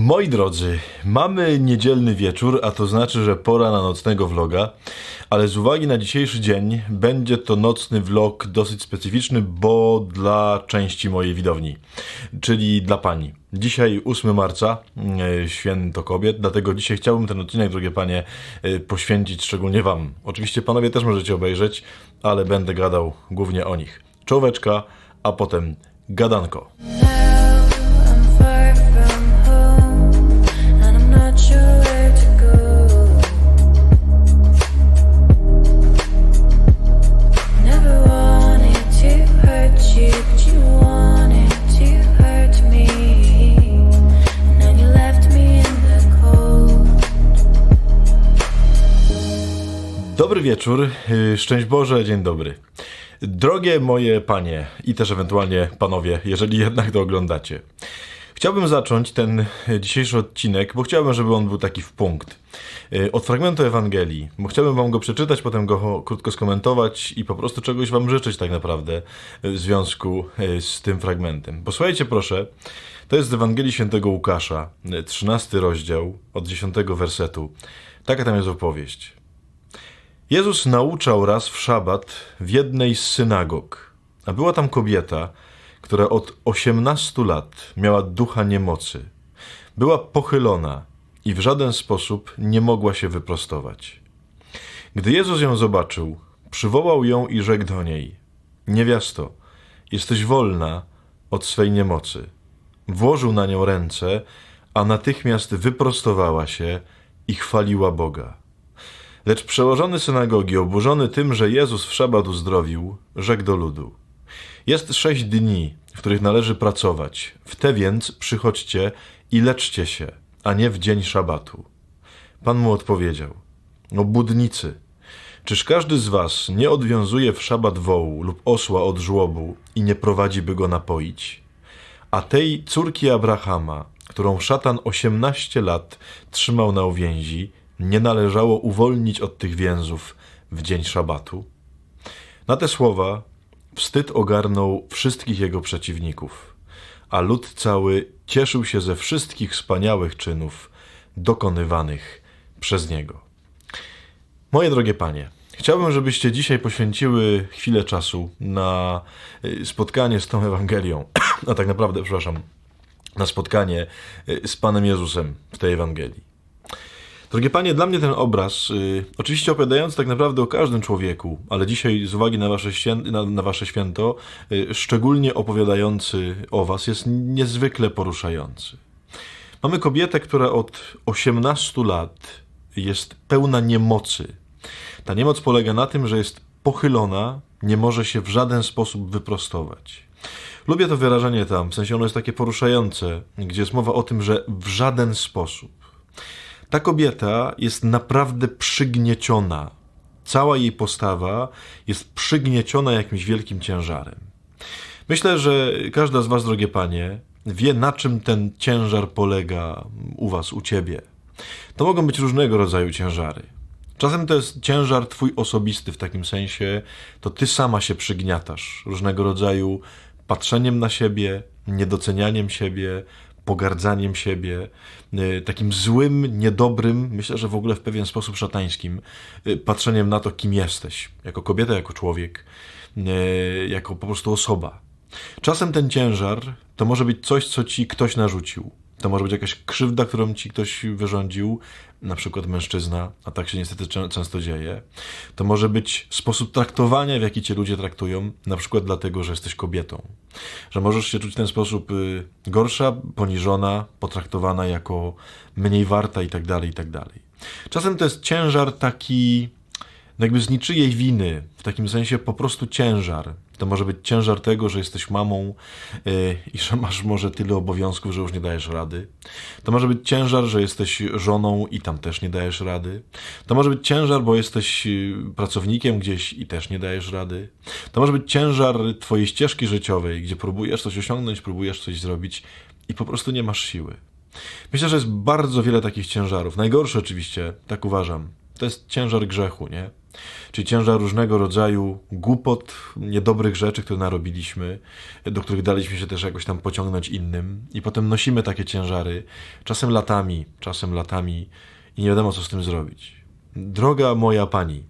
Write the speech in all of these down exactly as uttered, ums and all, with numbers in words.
Moi drodzy, mamy niedzielny wieczór, a to znaczy, że pora na nocnego vloga, ale z uwagi na dzisiejszy dzień będzie to nocny vlog dosyć specyficzny, bo dla części mojej widowni, czyli dla pani. Dzisiaj ósmego marca, święto kobiet, dlatego dzisiaj chciałbym ten odcinek, drogie panie, poświęcić szczególnie wam. Oczywiście panowie też możecie obejrzeć, ale będę gadał głównie o nich. Czołóweczka, a potem gadanko. Dobry wieczór, szczęść Boże, dzień dobry. Drogie moje panie i też ewentualnie panowie, jeżeli jednak to oglądacie. Chciałbym zacząć ten dzisiejszy odcinek, bo chciałbym, żeby on był taki w punkt. Od fragmentu Ewangelii, bo chciałbym wam go przeczytać, potem go krótko skomentować i po prostu czegoś wam życzyć tak naprawdę w związku z tym fragmentem. Posłuchajcie proszę, to jest z Ewangelii Świętego Łukasza, trzynasty rozdział, od dziesiątego wersetu. Taka tam jest opowieść. Jezus nauczał raz w szabat w jednej z synagog, a była tam kobieta, która od osiemnastu lat miała ducha niemocy. Była pochylona i w żaden sposób nie mogła się wyprostować. Gdy Jezus ją zobaczył, przywołał ją i rzekł do niej: niewiasto, jesteś wolna od swej niemocy. Włożył na nią ręce, a natychmiast wyprostowała się i chwaliła Boga. Lecz przełożony synagogi, oburzony tym, że Jezus w szabat uzdrowił, rzekł do ludu: jest sześć dni, w których należy pracować. W te więc przychodźcie i leczcie się, a nie w dzień szabatu. Pan mu odpowiedział: o budnicy, czyż każdy z was nie odwiązuje w szabat wołu lub osła od żłobu i nie prowadzi, by go napoić? A tej córki Abrahama, którą szatan osiemnaście lat trzymał na uwięzi, nie należało uwolnić od tych więzów w dzień szabatu? Na te słowa wstyd ogarnął wszystkich jego przeciwników, a lud cały cieszył się ze wszystkich wspaniałych czynów dokonywanych przez niego. Moje drogie panie, chciałbym, żebyście dzisiaj poświęciły chwilę czasu na spotkanie z tą Ewangelią, a tak naprawdę, przepraszam, na spotkanie z Panem Jezusem w tej Ewangelii. Drogie panie, dla mnie ten obraz, y, oczywiście opowiadający tak naprawdę o każdym człowieku, ale dzisiaj z uwagi na wasze, świę, na, na wasze święto, y, szczególnie opowiadający o was, jest niezwykle poruszający. Mamy kobietę, która od osiemnastu lat jest pełna niemocy. Ta niemoc polega na tym, że jest pochylona, nie może się w żaden sposób wyprostować. Lubię to wyrażenie tam, w sensie ono jest takie poruszające, gdzie jest mowa o tym, że w żaden sposób. Ta kobieta jest naprawdę przygnieciona. Cała jej postawa jest przygnieciona jakimś wielkim ciężarem. Myślę, że każda z was, drogie panie, wie, na czym ten ciężar polega u was, u ciebie. To mogą być różnego rodzaju ciężary. Czasem to jest ciężar twój osobisty, w takim sensie to ty sama się przygniatasz różnego rodzaju patrzeniem na siebie, niedocenianiem siebie, pogardzaniem siebie, takim złym, niedobrym, myślę, że w ogóle w pewien sposób szatańskim, patrzeniem na to, kim jesteś, jako kobieta, jako człowiek, jako po prostu osoba. Czasem ten ciężar to może być coś, co ci ktoś narzucił. To może być jakaś krzywda, którą ci ktoś wyrządził, na przykład mężczyzna, a tak się niestety często dzieje. To może być sposób traktowania, w jaki cię ludzie traktują, na przykład dlatego, że jesteś kobietą. Że możesz się czuć w ten sposób gorsza, poniżona, potraktowana jako mniej warta i tak dalej, i tak dalej. Czasem to jest ciężar taki jakby z niczyjej winy, w takim sensie po prostu ciężar. To może być ciężar tego, że jesteś mamą yy, i że masz może tyle obowiązków, że już nie dajesz rady. To może być ciężar, że jesteś żoną i tam też nie dajesz rady. To może być ciężar, bo jesteś pracownikiem gdzieś i też nie dajesz rady. To może być ciężar twojej ścieżki życiowej, gdzie próbujesz coś osiągnąć, próbujesz coś zrobić i po prostu nie masz siły. Myślę, że jest bardzo wiele takich ciężarów. Najgorszy oczywiście, tak uważam, to jest ciężar grzechu, nie? Czyli ciężar różnego rodzaju głupot, niedobrych rzeczy, które narobiliśmy, do których daliśmy się też jakoś tam pociągnąć innym. I potem nosimy takie ciężary, czasem latami, czasem latami i nie wiadomo, co z tym zrobić. Droga moja pani,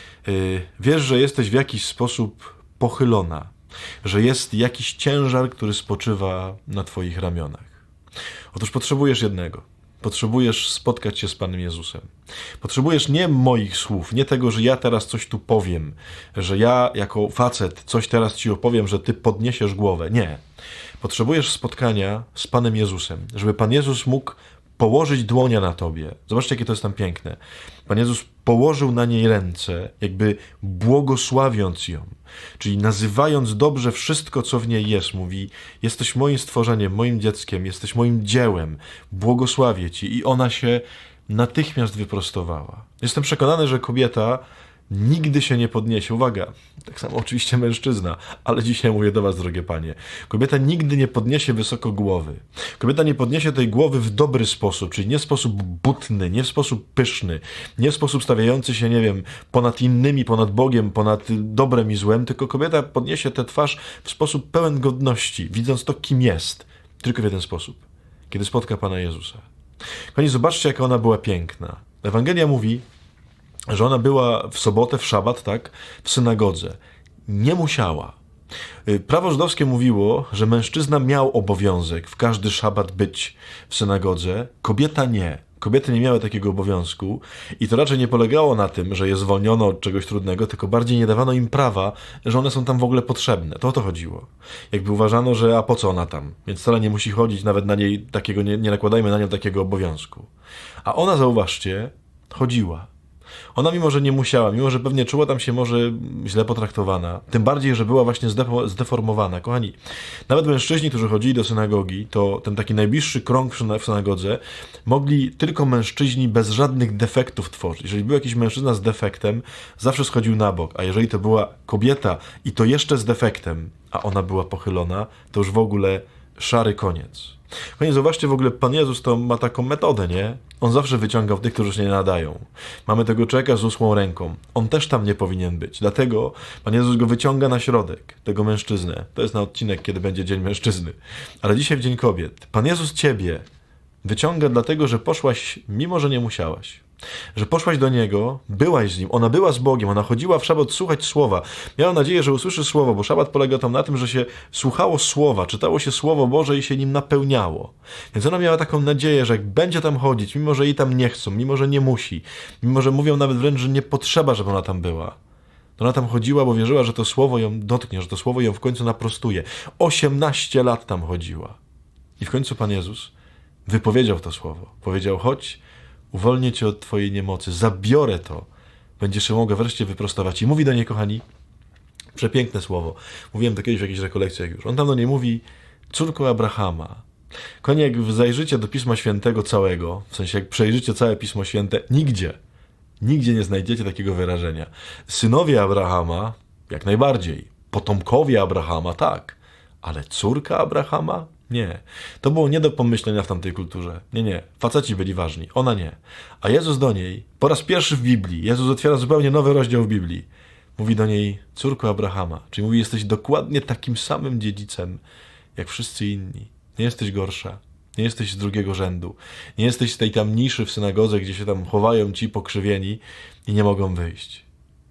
yy, wiesz, że jesteś w jakiś sposób pochylona, że jest jakiś ciężar, który spoczywa na twoich ramionach. Otóż potrzebujesz jednego. Potrzebujesz spotkać się z Panem Jezusem. Potrzebujesz nie moich słów, nie tego, że ja teraz coś tu powiem, że ja jako facet coś teraz ci opowiem, że ty podniesiesz głowę. Nie. Potrzebujesz spotkania z Panem Jezusem, żeby Pan Jezus mógł położyć dłonia na tobie. Zobaczcie, jakie to jest tam piękne. Pan Jezus położył na niej ręce, jakby błogosławiąc ją, czyli nazywając dobrze wszystko, co w niej jest. Mówi, jesteś moim stworzeniem, moim dzieckiem, jesteś moim dziełem, błogosławię ci. I ona się natychmiast wyprostowała. Jestem przekonany, że kobieta nigdy się nie podniesie. Uwaga, tak samo oczywiście mężczyzna, ale dzisiaj mówię do was, drogie panie. Kobieta nigdy nie podniesie wysoko głowy. Kobieta nie podniesie tej głowy w dobry sposób, czyli nie w sposób butny, nie w sposób pyszny, nie w sposób stawiający się, nie wiem, ponad innymi, ponad Bogiem, ponad dobrem i złem, tylko kobieta podniesie tę twarz w sposób pełen godności, widząc to, kim jest. Tylko w jeden sposób. Kiedy spotka Pana Jezusa. Kochani, zobaczcie, jaka ona była piękna. Ewangelia mówi, że ona była w sobotę, w szabat, tak, w synagodze. Nie musiała. Prawo żydowskie mówiło, że mężczyzna miał obowiązek w każdy szabat być w synagodze, kobieta nie. Kobiety nie miały takiego obowiązku i to raczej nie polegało na tym, że je zwolniono od czegoś trudnego, tylko bardziej nie dawano im prawa, że one są tam w ogóle potrzebne. To o to chodziło. Jakby uważano, że a po co ona tam? Więc wcale nie musi chodzić, nawet na niej takiego, nie, nie nakładajmy na nią takiego obowiązku. A ona, zauważcie, chodziła. Ona mimo, że nie musiała, mimo, że pewnie czuła tam się może źle potraktowana, tym bardziej, że była właśnie zdeformowana. Kochani, nawet mężczyźni, którzy chodzili do synagogi, to ten taki najbliższy krąg w synagodze mogli tylko mężczyźni bez żadnych defektów tworzyć. Jeżeli był jakiś mężczyzna z defektem, zawsze schodził na bok, a jeżeli to była kobieta i to jeszcze z defektem, a ona była pochylona, to już w ogóle szary koniec. Kochani, zobaczcie, w ogóle Pan Jezus to ma taką metodę, nie? On zawsze wyciągał tych, którzy się nie nadają. Mamy tego człowieka z usłą ręką. On też tam nie powinien być. Dlatego Pan Jezus go wyciąga na środek, tego mężczyznę. To jest na odcinek, kiedy będzie Dzień Mężczyzny. Ale dzisiaj w Dzień Kobiet. Pan Jezus ciebie wyciąga dlatego, że poszłaś, mimo że nie musiałaś. Że poszłaś do Niego, byłaś z Nim, ona była z Bogiem, ona chodziła w szabat słuchać Słowa. Miała nadzieję, że usłyszy Słowo, bo szabat polega tam na tym, że się słuchało Słowa, czytało się Słowo Boże i się nim napełniało. Więc ona miała taką nadzieję, że jak będzie tam chodzić, mimo że jej tam nie chcą, mimo że nie musi, mimo że mówią nawet wręcz, że nie potrzeba, żeby ona tam była, to ona tam chodziła, bo wierzyła, że to Słowo ją dotknie, że to Słowo ją w końcu naprostuje. osiemnaście lat tam chodziła. I w końcu Pan Jezus wypowiedział to Słowo. Powiedział, chodź, uwolnię cię od twojej niemocy, zabiorę to, będziesz się mogła wreszcie wyprostować. I mówi do niej, kochani, przepiękne słowo. Mówiłem to kiedyś w jakichś rekolekcjach już. On tam do niej mówi, córko Abrahama. Kochani, jak zajrzycie do Pisma Świętego całego, w sensie jak przejrzycie całe Pismo Święte, nigdzie, nigdzie nie znajdziecie takiego wyrażenia. Synowie Abrahama, jak najbardziej. Potomkowie Abrahama, tak. Ale córka Abrahama? Nie. To było nie do pomyślenia w tamtej kulturze. Nie, nie. Faceci byli ważni. Ona nie. A Jezus do niej, po raz pierwszy w Biblii, Jezus otwiera zupełnie nowy rozdział w Biblii. Mówi do niej, córko Abrahama. Czyli mówi, jesteś dokładnie takim samym dziedzicem, jak wszyscy inni. Nie jesteś gorsza. Nie jesteś z drugiego rzędu. Nie jesteś z tej tam niszy w synagodze, gdzie się tam chowają ci pokrzywieni i nie mogą wyjść.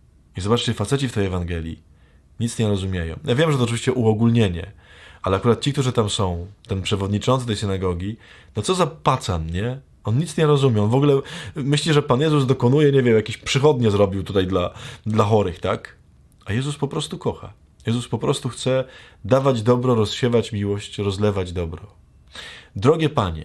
I zobaczcie, faceci w tej Ewangelii nic nie rozumieją. Ja wiem, że to oczywiście uogólnienie, ale akurat ci, którzy tam są, ten przewodniczący tej synagogi, no co za pacan, nie? On nic nie rozumie. On w ogóle myśli, że Pan Jezus dokonuje, nie wiem, jakieś przychodnie zrobił tutaj dla, dla chorych, tak? A Jezus po prostu kocha. Jezus po prostu chce dawać dobro, rozsiewać miłość, rozlewać dobro. Drogie Panie,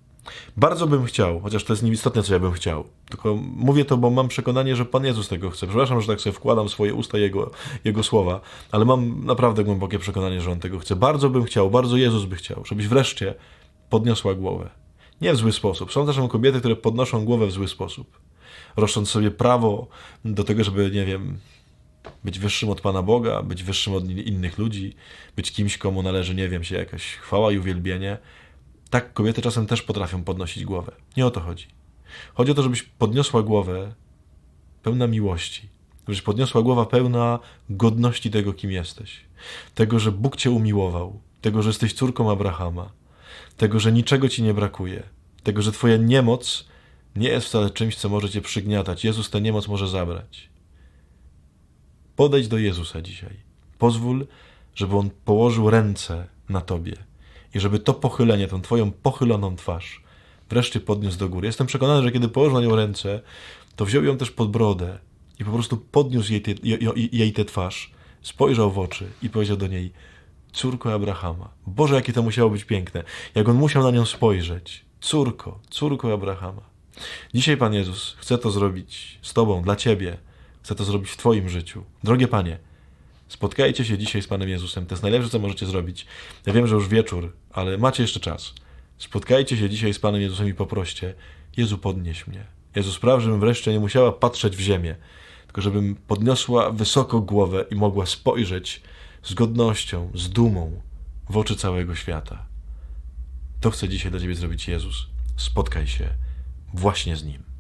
bardzo bym chciał, chociaż to jest nieistotne, co ja bym chciał, tylko mówię to, bo mam przekonanie, że Pan Jezus tego chce. Przepraszam, że tak sobie wkładam w swoje usta Jego, Jego słowa, ale mam naprawdę głębokie przekonanie, że On tego chce. Bardzo bym chciał, bardzo Jezus by chciał, żebyś wreszcie podniosła głowę. Nie w zły sposób. Są też kobiety, które podnoszą głowę w zły sposób. Roszcząc sobie prawo do tego, żeby, nie wiem, być wyższym od Pana Boga, być wyższym od innych ludzi, być kimś, komu należy, nie wiem, się jakaś chwała i uwielbienie. Tak kobiety czasem też potrafią podnosić głowę. Nie o to chodzi. Chodzi o to, żebyś podniosła głowę pełna miłości. żebyś podniosła głowa pełna godności tego, kim jesteś. Tego, że Bóg cię umiłował. Tego, że jesteś córką Abrahama. Tego, że niczego ci nie brakuje. Tego, że twoja niemoc nie jest wcale czymś, co może cię przygniatać. Jezus tę niemoc może zabrać. Podejdź do Jezusa dzisiaj. Pozwól, żeby On położył ręce na tobie i żeby to pochylenie, tą twoją pochyloną twarz wreszcie podniósł do góry. Jestem przekonany, że kiedy położył na nią ręce, to wziął ją też pod brodę i po prostu podniósł jej, te, jej tę twarz, spojrzał w oczy i powiedział do niej: córko Abrahama. Boże, jakie to musiało być piękne. Jak on musiał na nią spojrzeć. Córko, córko Abrahama. Dzisiaj Pan Jezus chce to zrobić z tobą, dla ciebie. Chce to zrobić w twoim życiu. Drogie Panie, spotkajcie się dzisiaj z Panem Jezusem. To jest najlepsze, co możecie zrobić. Ja wiem, że już wieczór, ale macie jeszcze czas. Spotkajcie się dzisiaj z Panem Jezusem i poproście: Jezu, podnieś mnie. Jezu, spraw, żebym wreszcie nie musiała patrzeć w ziemię, tylko żebym podniosła wysoko głowę i mogła spojrzeć z godnością, z dumą w oczy całego świata. To chce dzisiaj dla ciebie zrobić Jezus. Spotkaj się właśnie z Nim.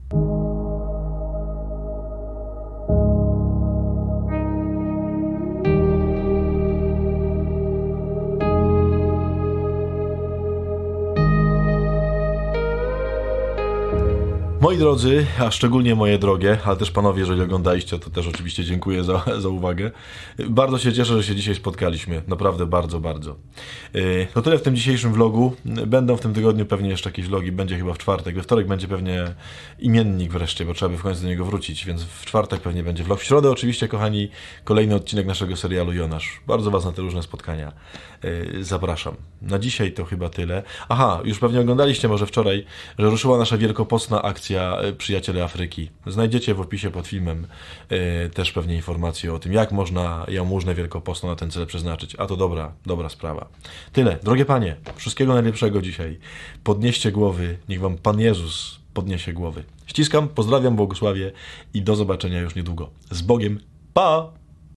Moi drodzy, a szczególnie moje drogie, ale też panowie, jeżeli oglądaliście, to też oczywiście dziękuję za, za uwagę. Bardzo się cieszę, że się dzisiaj spotkaliśmy. Naprawdę bardzo, bardzo. To tyle w tym dzisiejszym vlogu. Będą w tym tygodniu pewnie jeszcze jakieś vlogi. Będzie chyba w czwartek. We wtorek będzie pewnie imiennik wreszcie, bo trzeba by w końcu do niego wrócić, więc w czwartek pewnie będzie vlog. W środę oczywiście, kochani, kolejny odcinek naszego serialu Jonasz. Bardzo was na te różne spotkania zapraszam. Na dzisiaj to chyba tyle. Aha, już pewnie oglądaliście może wczoraj, że ruszyła nasza wielkopostna akcja Przyjaciele Afryki. Znajdziecie w opisie pod filmem y, też pewnie informacje o tym, jak można jałmużnę wielkopostną na ten cel przeznaczyć. A to dobra, dobra sprawa. Tyle. Drogie Panie, wszystkiego najlepszego dzisiaj. Podnieście głowy, niech wam Pan Jezus podniesie głowy. Ściskam, pozdrawiam, błogosławię i do zobaczenia już niedługo. Z Bogiem. Pa!